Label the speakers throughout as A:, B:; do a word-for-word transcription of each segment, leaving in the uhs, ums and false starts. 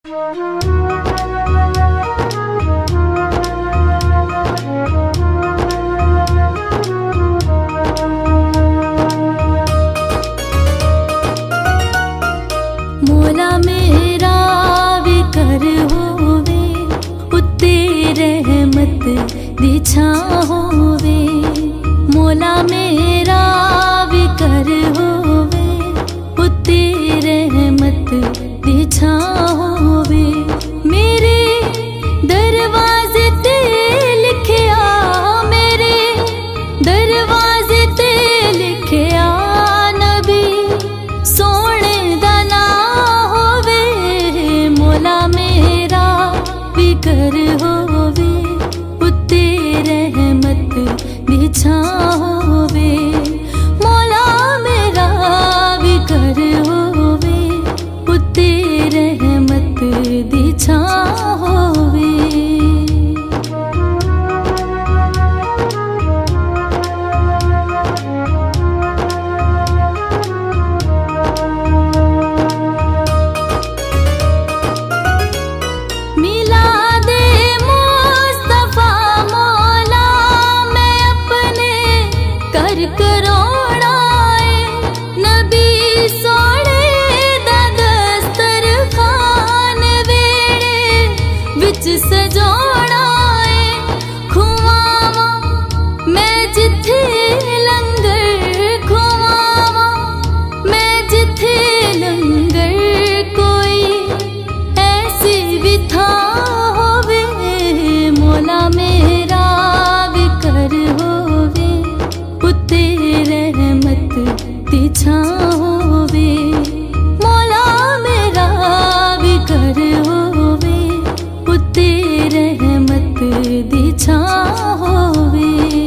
A: मौला मेरा विकर होवे, उत्ते रहमत दी छां होवे। मौला मेरा विकर होवे, उत्ते रहमत दी छां होवे। मेरे दरवाजे ते लिखिया, मेरे दरवाजे ते लिखिया, नबी सोने दा नाम होवे। मौला मेरा विकर होवे, उत्ते रहमत दी छां होवे। मौला मेरा विकर होवे, उत्ते रहमत दी छां होवे। मिलादे मुस्तफा मौला मैं अपने कर करोड़ा है। नबी सोने दा दस्तरखान वेड़े विच सजोड़ा है। खुआवा मैं जिथे लंगर, खुआवा मैं जिथे लंगर, कोई ऐसी भी था होवे। मौला मेरा विकर होवे, उत्ते रहमत दी छां होवे। मौला मेरा विकर होवे, उत्ते रहमत दी छां होवे।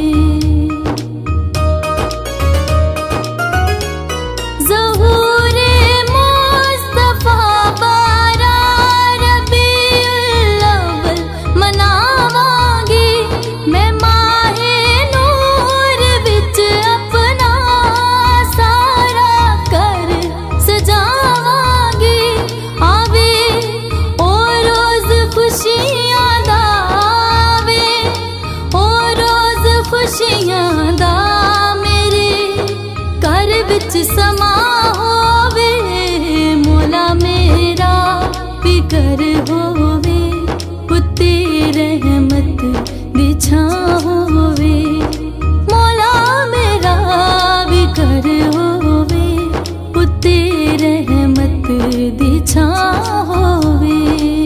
A: ज़हूरे मुस्तफा बारा रबीउल अव्वल मनावांगी। मैं माहे नूर विच अपना सारा कर सजावांगी। आवे ओ रोज खुशियां दा, आवे ओ रोज खुशियां दा, मेरे घर विच समा होवे। मौला मेरा विकर होवे, उत्ते रहमत दी छां होवे। मौला मेरा विकर होवे, उत्ते रहमत दी छां होवे।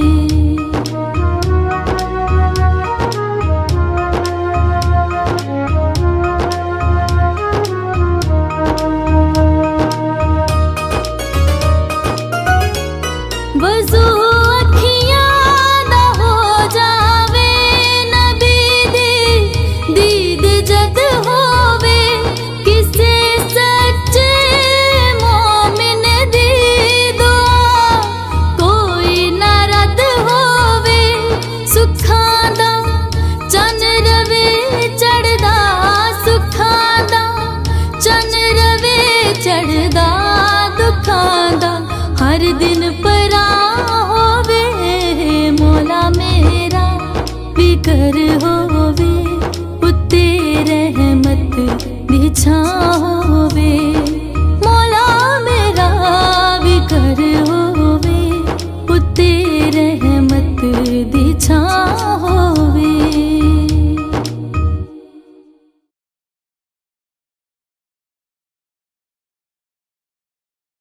A: वज़ू अखियां दा हो जावे, नबी दी दीद जद होवे। किसे सच्चे मोमिन दी दुआ कोई ना रद होवे। सुखां दा चन रवे चढ़दा, सुखां दा चन रवे चढ़दा, दुखां दा हर दिन परा होवे। मौला मेरा विकर होवे, उत्ते रहमत दी छां